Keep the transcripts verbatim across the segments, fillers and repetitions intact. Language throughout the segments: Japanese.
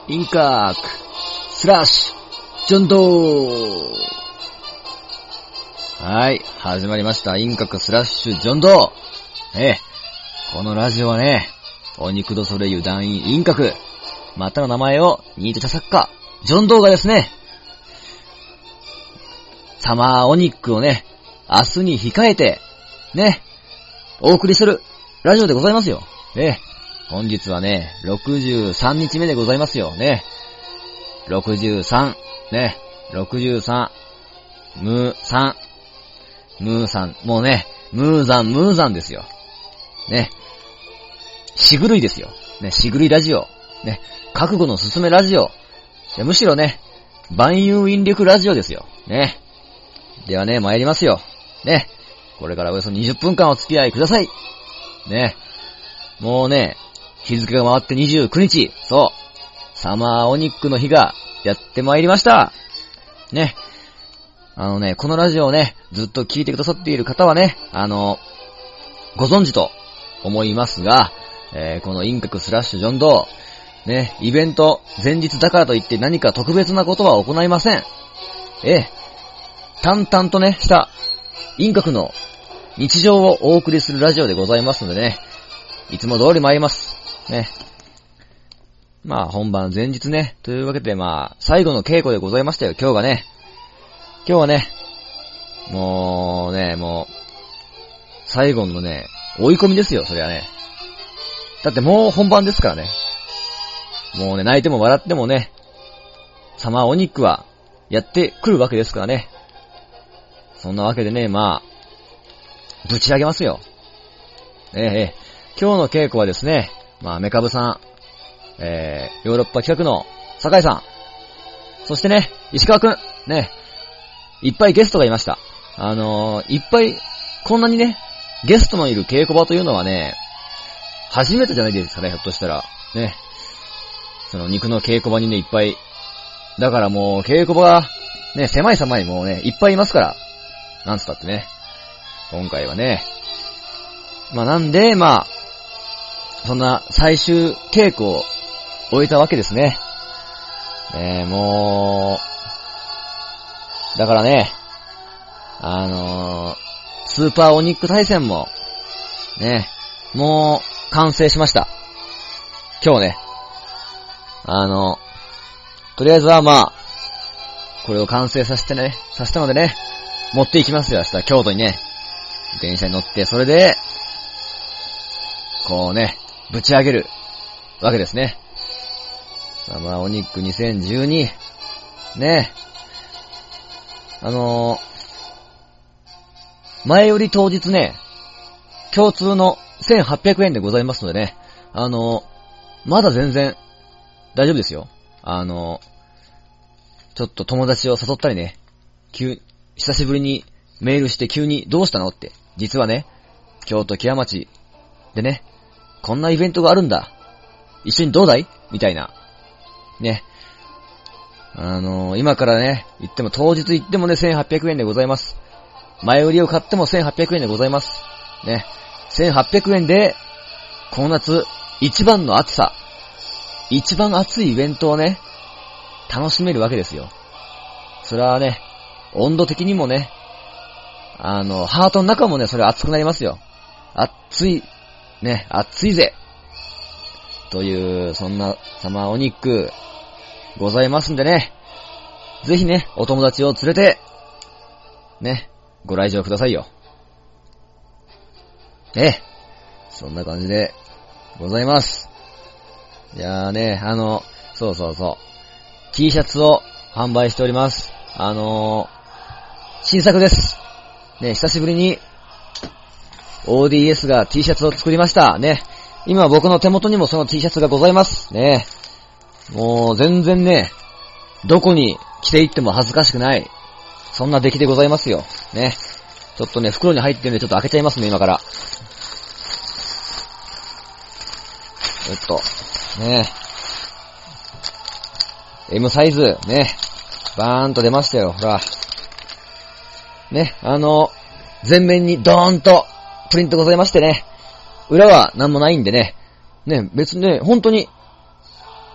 インカーク、スラッシュ、ジョンドー。はい、始まりました。インカクスラッシュ、ジョンドー。ええ、このラジオはね、お肉ドソレイユ団員インカク、またの名前をニート者作家、ジョンドーがですね、サマーオニックをね、明日に控えて、ね、お送りするラジオでございますよ。ね、本日はね、ろくじゅうさんにちめでございますよ。ね、ろくじゅうさん、ね、ろくじゅうさん、ムーさん、ムーさん、もうね、ムーザン、ムーザンですよ。ね、しぐるいですよ。ね、しぐるいラジオ。ね、覚悟のすすめラジオ。むしろね、万有引力ラジオですよ。ね。ではね、参りますよ。ね。これからおよそにじゅっぷんかんお付き合いください。ね。もうね、日付が回ってにじゅうくにち。そう。サマーオニックの日がやって参りました。ね。あのね、このラジオをね、ずっと聞いてくださっている方はね、あの、ご存知と思いますが、えー、このインカクスラッシュジョンドー、ね、イベント前日だからといって何か特別なことは行いません。ええ、淡々とね、したインカクの日常をお送りするラジオでございますのでね、いつも通り参ります。ね。まあ本番前日ね、というわけでまあ、最後の稽古でございましたよ、今日がね。今日はね、もうね、もう、最後のね、追い込みですよ、それはね。だってもう本番ですからね。もうね、泣いても笑ってもね、サマーオニックはやってくるわけですからね。そんなわけでね、まあ、ぶち上げますよ。ええ、ええ、今日の稽古はですね、まあ、メカブさん、えー、ヨーロッパ企画の酒井さん、そしてね、石川くん、ね、いっぱいゲストがいました。あのー、いっぱい、こんなにね、ゲストのいる稽古場というのはね、初めてじゃないですかね、ひょっとしたら。ね。その肉の稽古場にね、いっぱい。だからもう、稽古場が、ね、狭い狭いもうね、いっぱいいますから。なんつったってね。今回はね。まあなんで、まあ、そんな最終稽古を終えたわけですね。ねえ、もう、だからね、あのー、スーパーオニック対戦も、ね、もう、完成しました。今日ね。あの、とりあえずはまあ、これを完成させてね、させたのでね、持っていきますよ、明日、京都にね。電車に乗って、それで、こうね、ぶち上げるわけですね。サマーオニックにせんじゅうに、ね。あのー、前より当日ね、共通のせんはっぴゃくえんでございますのでね、あの、まだ全然大丈夫ですよ。あの、ちょっと友達を誘ったりね、急、久しぶりにメールして急にどうしたのって、実はね、京都木屋町でね、こんなイベントがあるんだ。一緒にどうだいみたいな。ね。あの、今からね、行っても当日行ってもね、せんはっぴゃくえんでございます。前売りを買ってもせんはっぴゃくえんでございます。ね。せんはっぴゃくえんで、この夏、一番の暑さ、一番暑いイベントをね、楽しめるわけですよ。それはね、温度的にもね、あの、ハートの中もね、それ熱くなりますよ。熱い、ね、熱いぜ。という、そんなサマーオニック、ございますんでね、ぜひね、お友達を連れて、ね、ご来場くださいよ。ね、そんな感じでございます。いやーね、あの、そうそうそう、T シャツを販売しております。あのー、新作です。ね、久しぶりに オーディーエス が T シャツを作りました。ね、今僕の手元にもその T シャツがございます。ね、もう全然ね、どこに着ていっても恥ずかしくない。そんな出来でございますよ。ね。ちょっとね、袋に入ってるんでちょっと開けちゃいますね、今から。えっと、ねえ。M サイズ、ね。バーンと出ましたよ、ほら。ね、あの、全面にドーンとプリントございましてね。裏は何もないんでね。ね、別にね、本当に、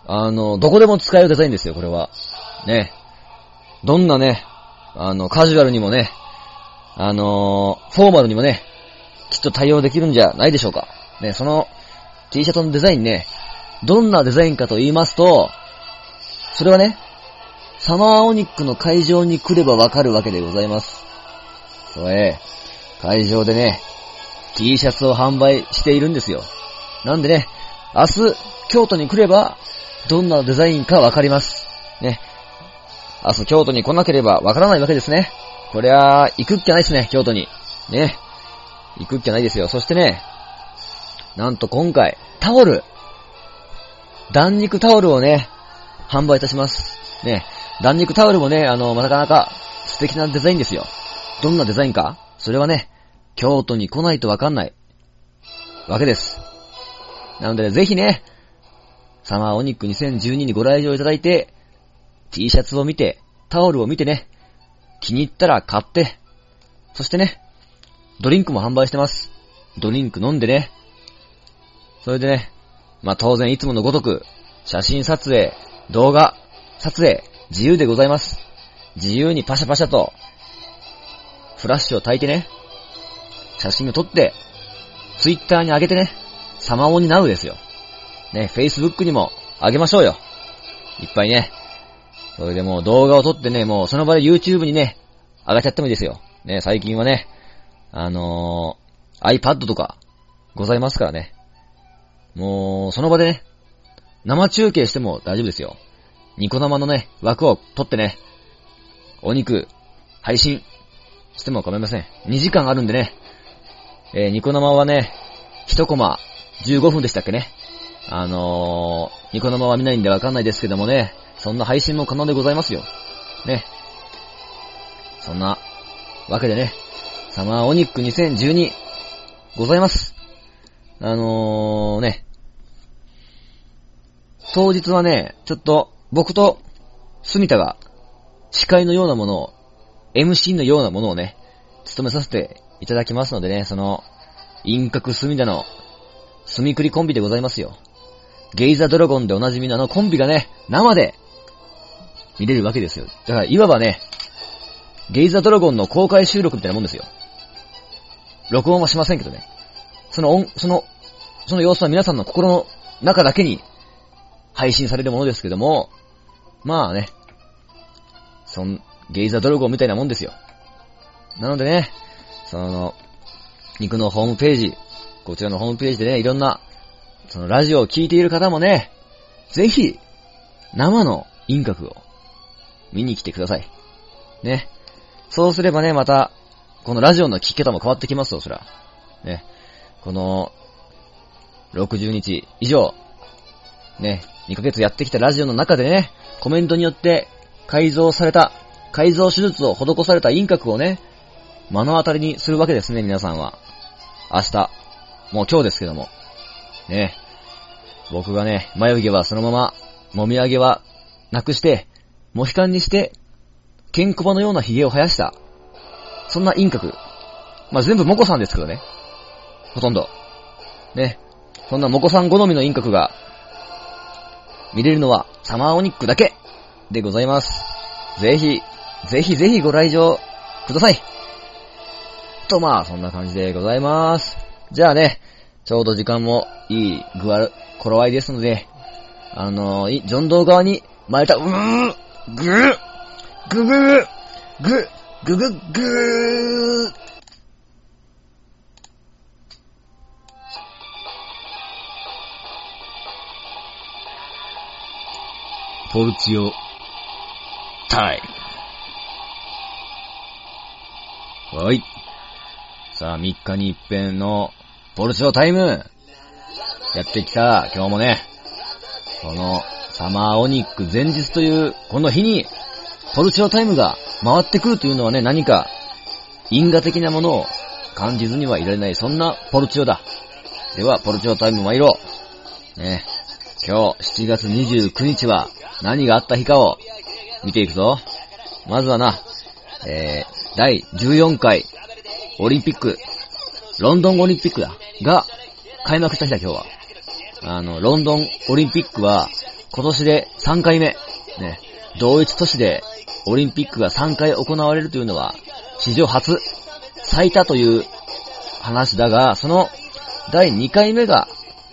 あの、どこでも使えるデザインですよ、これは。ね。どんなね、あの、カジュアルにもね、あのー、フォーマルにもね、きっと対応できるんじゃないでしょうか。ね、その T シャツのデザインね、どんなデザインかと言いますと、それはね、サマーオニックの会場に来ればわかるわけでございます。それ、会場でね、T シャツを販売しているんですよ。なんでね、明日、京都に来れば、どんなデザインかわかります。ね。明日京都に来なければわからないわけですね。こりゃ、行くっきゃないですね、京都に。ね。行くっきゃないですよ。そしてね、なんと今回、タオル。弾肉タオルをね、販売いたします。ね。弾肉タオルもね、あの、なかなか素敵なデザインですよ。どんなデザインかそれはね、京都に来ないとわかんないわけです。なので、ね、ぜひね、サマーオニックにせんじゅうににご来場いただいて、T シャツを見て、タオルを見てね、気に入ったら買って、そしてね、ドリンクも販売してます。ドリンク飲んでね。それでね、まあ、当然いつものごとく、写真撮影、動画、撮影、自由でございます。自由にパシャパシャと、フラッシュを焚いてね、写真を撮って、ツイッターに上げてね、サマオになるですよ。ね、Facebook にも上げましょうよ。いっぱいね。それでもう動画を撮ってね、もうその場で YouTube にね、上がっちゃってもいいですよ。ね、最近はね、あのー、iPad とかございますからね。もう、その場でね、生中継しても大丈夫ですよ。ニコ生のね、枠を取ってね、お肉、配信しても構いません。にじかんあるんでね、えー、ニコ生はね、いちコマじゅうごふんでしたっけね。あのー、ニコ生は見ないんでわかんないですけどもね、そんな配信も可能でございますよ。ね。そんな、わけでね、サマーオニックにせんじゅうにございます。あのー、ね、当日はね、ちょっと僕とス田が司会のようなものを、エムシー のようなものをね、務めさせていただきますのでね、その、陰角ス田のスミクリコンビでございますよ。ゲイザドラゴンでおなじみのあのコンビがね、生で見れるわけですよ。だからいわばね、ゲイザドラゴンの公開収録みたいなもんですよ。録音はしませんけどね。その音、その、その様子は皆さんの心の中だけに配信されるものですけども、まあね、そん、ゲイザドラゴンみたいなもんですよ。なのでね、その、肉のホームページ、こちらのホームページでね、いろんな、そのラジオを聞いている方もね、ぜひ、生の陰角を見に来てください。ね。そうすればね、また、このラジオの聞き方も変わってきますよ、そら。ね。この、ろくじゅうにち以上、ね、にかげつやってきたラジオの中でね、コメントによって改造された、改造手術を施された陰角をね、目の当たりにするわけですね、皆さんは。明日、もう今日ですけども。ね。僕がね、眉毛はそのまま、もみあげはなくして、モヒカンにして、ケンコバのような髭を生やした。そんな陰角。まあ、全部モコさんですけどね。ほとんど。ね。そんなモコさん好みの陰角が、見れるのはサマーオニックだけでございます。ぜひ、ぜひぜひご来場ください。とまあ、そんな感じでございます。じゃあね、ちょうど時間もいい具合、頃合いですので、あのー、ジョンドー側に巻いた、うーん、ぐー、ぐぐー、ぐ、ぐぐぐー、ポルチオ、タイム。はい。さあ、みっかに一遍のポルチオタイム。やってきた、今日もね。この、サマーオニック前日という、この日に、ポルチオタイムが回ってくるというのはね、何か、因果的なものを感じずにはいられない、そんなポルチオだ。では、ポルチオタイム参ろう。ね。今日、しちがつにじゅうくにちは、何があった日かを、見ていくぞ。まずはな、えー、だいじゅうよんかい、オリンピック、ロンドンオリンピックだ、が、開幕した日だ、今日は。あの、ロンドンオリンピックは、 今年でさんかいめ、ね、同一都市でオリンピックがさんかい行われるというのは、史上初、最多という話だが、そのだいにかいめが、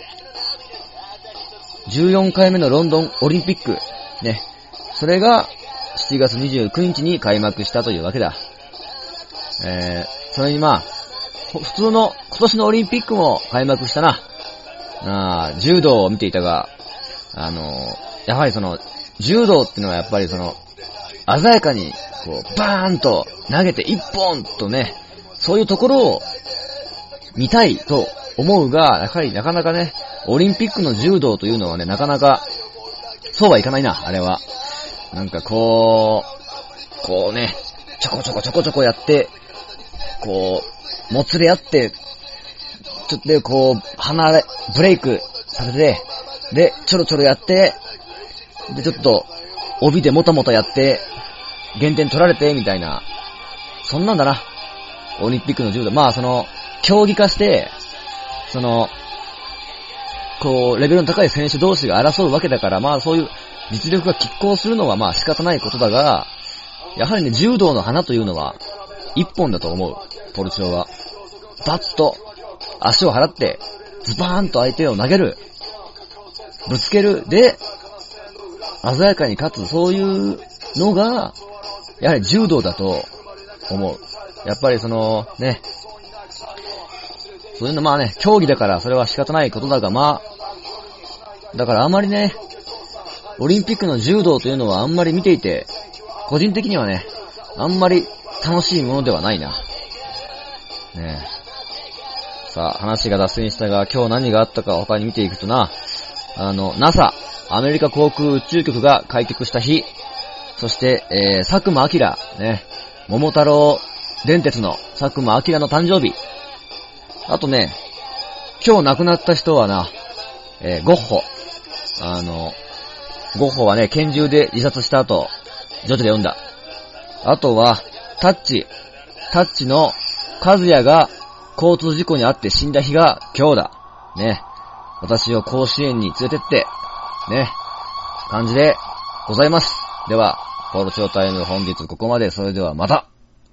じゅうよんかいめのロンドンオリンピック、ね、それがしちがつにじゅうくにちに開幕したというわけだ。えー、それにまあ、普通の今年のオリンピックも開幕したな。あ柔道を見ていたが、あのー、やはりその、柔道っていうのはやっぱりその、鮮やかに、こう、バーンと投げて一本とね、そういうところを見たいと思うが、やはりなかなかね、オリンピックの柔道というのはね、なかなか、そうはいかないな、あれは。なんかこう、こうね、ちょこちょこちょこちょこやって、こう、もつれ合って、ちょっとでこう、離れ、ブレイクさせて、で、ちょろちょろやって、で、ちょっと、帯でもたもたやって、減点取られて、みたいな。そんなんだな。オリンピックの柔道。まあ、その、競技化して、その、こう、レベルの高い選手同士が争うわけだから、まあ、そういう実力が拮抗するのはまあ仕方ないことだが、やはりね、柔道の花というのは、一本だと思う。ポルチョは。バッと、足を払って、ズバーンと相手を投げる。ぶつける。で、鮮やかに勝つ。そういうのが、やはり柔道だと思う。やっぱりその、ね、そういうのまあね、競技だからそれは仕方ないことだが、まあ、だからあんまりね、オリンピックの柔道というのはあんまり見ていて、個人的にはね、あんまり楽しいものではないな。ねえ。さあ、話が脱線したが、今日何があったか他に見ていくとな、あの、ナサ、アメリカ航空宇宙局が開局した日、そして、えー、佐久間明、ね、桃太郎電鉄の佐久間明の誕生日。あとね、今日亡くなった人はな、えー、ゴッホ。あの、ゴッホはね、拳銃で自殺した後、ジョジョで読んだ。あとは、タッチ。タッチのカズヤが交通事故に遭って死んだ日が今日だ。ね。私を甲子園に連れてって、ね。感じでございます。では、ポルチョタイム本日ここまで。それではまた。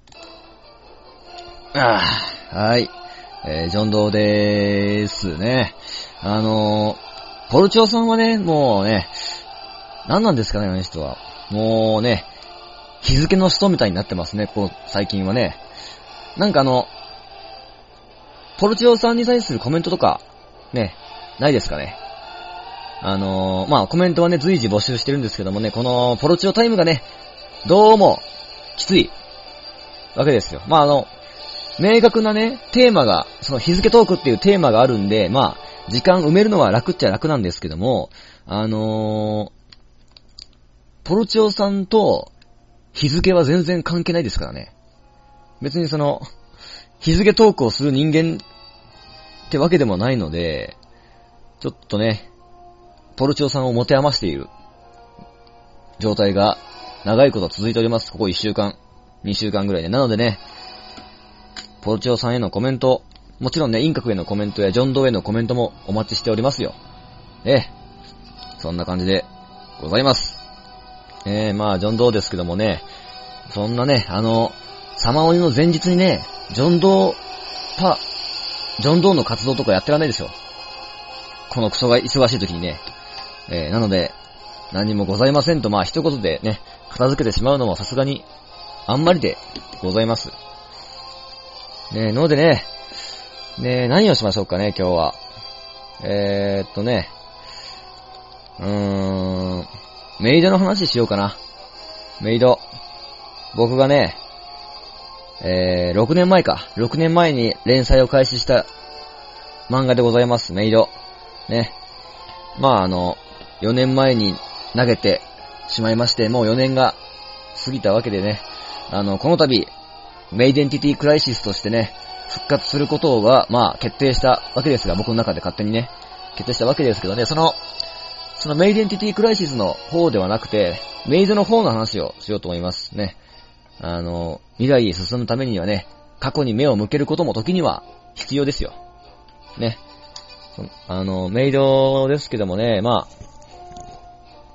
あーはい。えー、ジョンドーでーすね。あのー、ポルチョさんはね、もうね、何なんですかね、あの人は。もうね、日付の人みたいになってますね、こう、最近はね。なんかあの、ポルチョさんに対するコメントとか、ね、ないですかね。あのー、まあ、コメントはね、随時募集してるんですけどもね、この、ポルチョタイムがね、どうも、きつい、わけですよ。まあ、あの、明確なね、テーマが、その日付トークっていうテーマがあるんで、まあ、時間埋めるのは楽っちゃ楽なんですけども、あのー、ポルチョさんと日付は全然関係ないですからね。別にその、日付トークをする人間ってわけでもないので、ちょっとね、ポルチョさんを持て余している状態が長いこと続いております。ここいっしゅうかん、にしゅうかんぐらいで。なのでね、ポルチョさんへのコメント、もちろんね、インカクへのコメントやジョンドーへのコメントもお待ちしておりますよ。ええ、そんな感じでございます。ええ、まあ、ジョンドーですけどもね、そんなね、あの、サマオニの前日にね、ジョンドー、パ、ジョンドーの活動とかやってらんないでしょ。このクソが忙しい時にね。えー、なので、何もございませんと、まあ一言でね、片付けてしまうのもさすがに、あんまりでございます。ねえ、のでね、ねえ、何をしましょうかね、今日は。えーっとね、うーん、メイドの話しようかな。メイド。僕がね、えー、ろくねんまえか。ろくねんまえに連載を開始した漫画でございます、メイド。ね。まああの、よねんまえに投げてしまいまして、もうよねんが過ぎたわけでね、あの、この度、メイデンティティクライシスとしてね、復活することが、まあ決定したわけですが、僕の中で勝手にね、決定したわけですけどね、その、そのメイデンティティクライシスの方ではなくて、メイドの方の話をしようと思いますね。あの、未来へ進むためにはね、過去に目を向けることも時には必要ですよ。ね。あの、メイドですけどもね、まあ、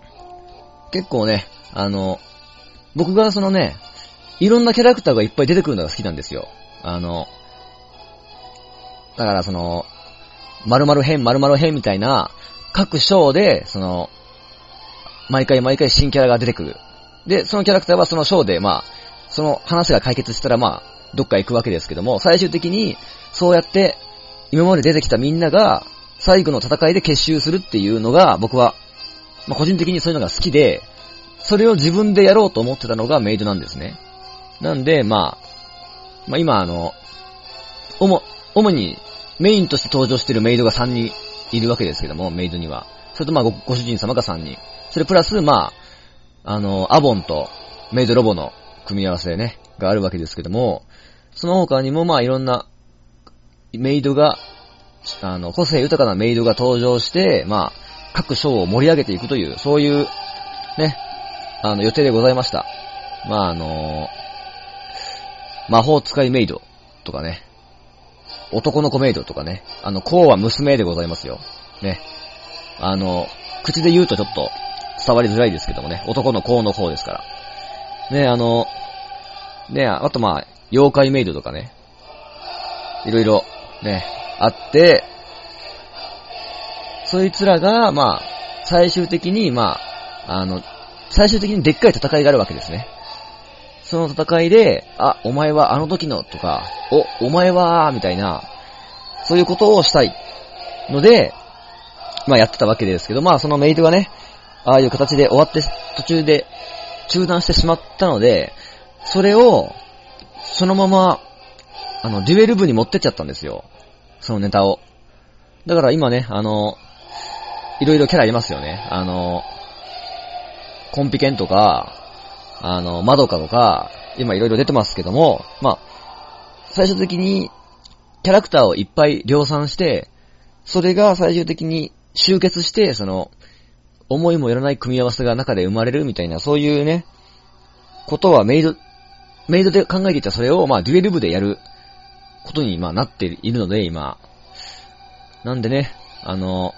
結構ね、あの、僕がそのね、いろんなキャラクターがいっぱい出てくるのが好きなんですよ。あの、だからその、〇〇編、〇〇編みたいな、各章で、その、毎回毎回新キャラが出てくる。で、そのキャラクターはその章で、まあ、その話が解決したら、まあ、どっか行くわけですけども、最終的に、そうやって、今まで出てきたみんなが、最後の戦いで結集するっていうのが、僕は、まあ、個人的にそういうのが好きで、それを自分でやろうと思ってたのがメイドなんですね。なんで、まあ、まあ今あの、主、主にメインとして登場しているメイドがさんにんいるわけですけども、メイドには。それとまあご、ご主人様がさんにん。それプラス、まあ、あの、アボンとメイドロボの組み合わせね、があるわけですけども、その他にもまあいろんなメイドが、あの、個性豊かなメイドが登場して、まあ、各章を盛り上げていくという、そういう、ね、あの、予定でございました。まああの、魔法使いメイドとかね、男の子メイドとかね、あの、こうは娘でございますよ。ね。あの、口で言うとちょっと伝わりづらいですけどもね、男のこうの方ですから。ね、あの、ね、あとまあ、妖怪メイドとかね、いろいろね、あって、そいつらが、まあ、最終的に、まあ、あの、最終的にでっかい戦いがあるわけですね。その戦いで、あ、お前はあの時のとか、お、お前は、みたいな、そういうことをしたいので、まあやってたわけですけど、まあそのメイドがね、ああいう形で終わって途中で中断してしまったので、それを、そのまま、あの、デュエル部に持ってっちゃったんですよ。そのネタを。だから今ね、あの、いろいろキャラいますよね。あの、コンピケンとか、あの、マドカとか、今いろいろ出てますけども、まあ、最終的に、キャラクターをいっぱい量産して、それが最終的に集結して、その、思いもよらない組み合わせが中で生まれるみたいな、そういうね、ことはメイド、メイドで考えていたそれを、まあ、デュエル部でやることに、まあ、なっているので、今。なんでね、あの、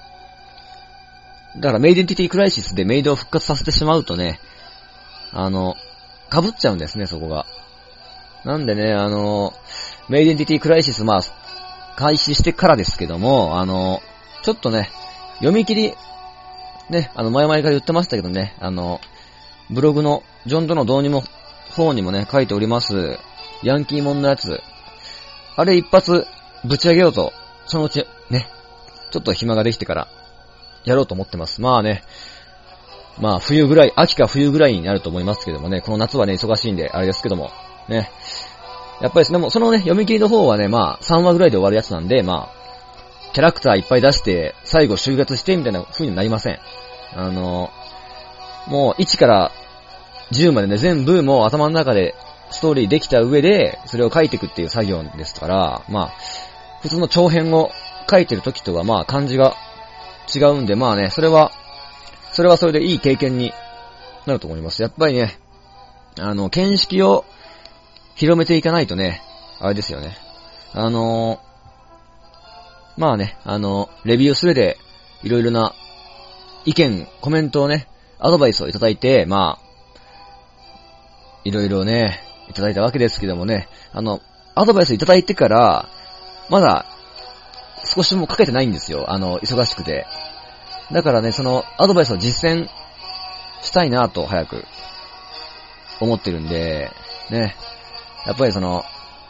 だからメイデンティティクライシスでメイドを復活させてしまうとね、あの、被っちゃうんですね、そこが。なんでね、あの、メイデンティティクライシス、まあ、開始してからですけども、あの、ちょっとね、読み切り、ね、あの、前々から言ってましたけどね、あの、ブログの、ジョンとの導入も、方にもね、書いております、ヤンキーモンのやつ、あれ一発、ぶち上げようと、そのうち、ね、ちょっと暇ができてから、やろうと思ってます。まあね、まあ冬ぐらい、秋か冬ぐらいになると思いますけどもね、この夏はね、忙しいんで、あれですけども、ね。やっぱりでも、そのね、読み切りの方はね、まあさんわぐらいで終わるやつなんで、まあ、キャラクターいっぱい出して、最後集結して、みたいな風になりません。あの、もういちからじゅうまでね、全部もう頭の中でストーリーできた上で、それを書いていくっていう作業ですから、まあ、普通の長編を書いてる時とはまあ感じが違うんで、まあね、それは、それはそれでいい経験になると思います。やっぱりね、あの、見識を広めていかないとね、あれですよね。あのー、まあね、あの、レビューするで、いろいろな意見、コメントをね、アドバイスをいただいて、まあ、いろいろね、いただいたわけですけどもね、あの、アドバイスいただいてから、まだ、少しもかけてないんですよ。あの、忙しくて。だからね、その、アドバイスを実践したいなと、早く、思ってるんで、ね。やっぱりその、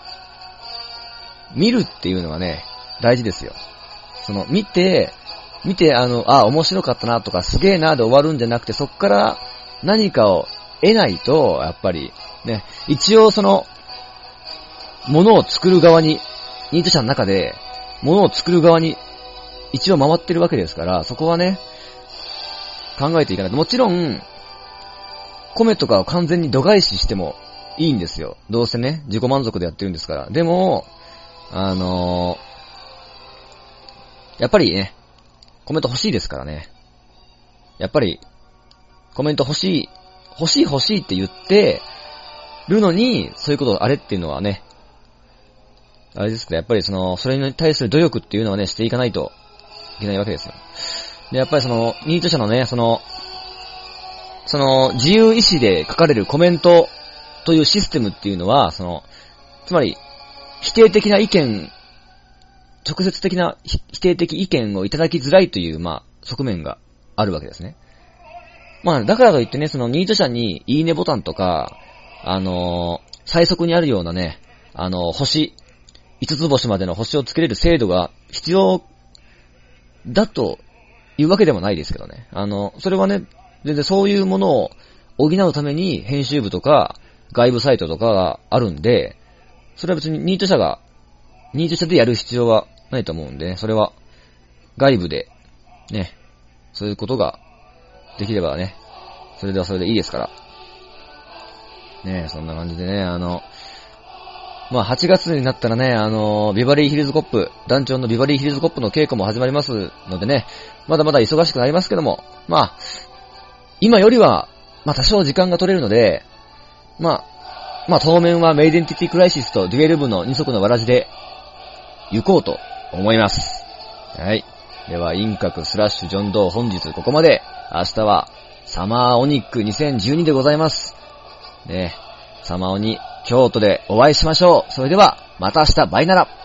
見るっていうのがね、大事ですよ。その、見て、見て、あの、あ、面白かったなとか、すげえなで終わるんじゃなくて、そっから何かを得ないと、やっぱり、ね、一応その、物を作る側に、ニート者の中で、物を作る側に、一応回ってるわけですから、そこはね、考えていかないと。もちろん、米とかを完全に度外視してもいいんですよ。どうせね、自己満足でやってるんですから。でも、あのー、やっぱりね、コメント欲しいですからね。やっぱり、コメント欲しい、欲しい欲しいって言ってるのに、そういうことをあれっていうのはね、あれですけど、やっぱりその、それに対する努力っていうのはね、していかないといけないわけですよ。で、やっぱりその、ニート者のね、その、 その、自由意志で書かれるコメントというシステムっていうのは、その、つまり、否定的な意見、直接的な否定的意見をいただきづらいという、まあ、側面があるわけですね。まあ、だからといってね、そのニート者にいいねボタンとか、あのー、最速にあるようなね、あのー、星、五つ星までの星をつけれる制度が必要だというわけでもないですけどね。あの、それはね、全然そういうものを補うために編集部とか外部サイトとかがあるんで、それは別にニート者が、ニート者でやる必要はないと思うんでね、それは外部で、ね、そういうことができればね、それではそれでいいですから。ねえ、そんな感じでね、あの、まあはちがつになったらね、あの、ビバリーヒルズコップ、団長のビバリーヒルズコップの稽古も始まりますのでね、まだまだ忙しくなりますけども、まあ、今よりは、まあ多少時間が取れるので、まあ、まあ当面はメイデンティティクライシスとデュエル部の二足のわらじで行こうと思います。はい。では、インカクスラッシュジョンドー本日ここまで。明日はサマーオニックにせんじゅうにでございます。ね、サマーオニ京都でお会いしましょう。それでは、また明日バイなら。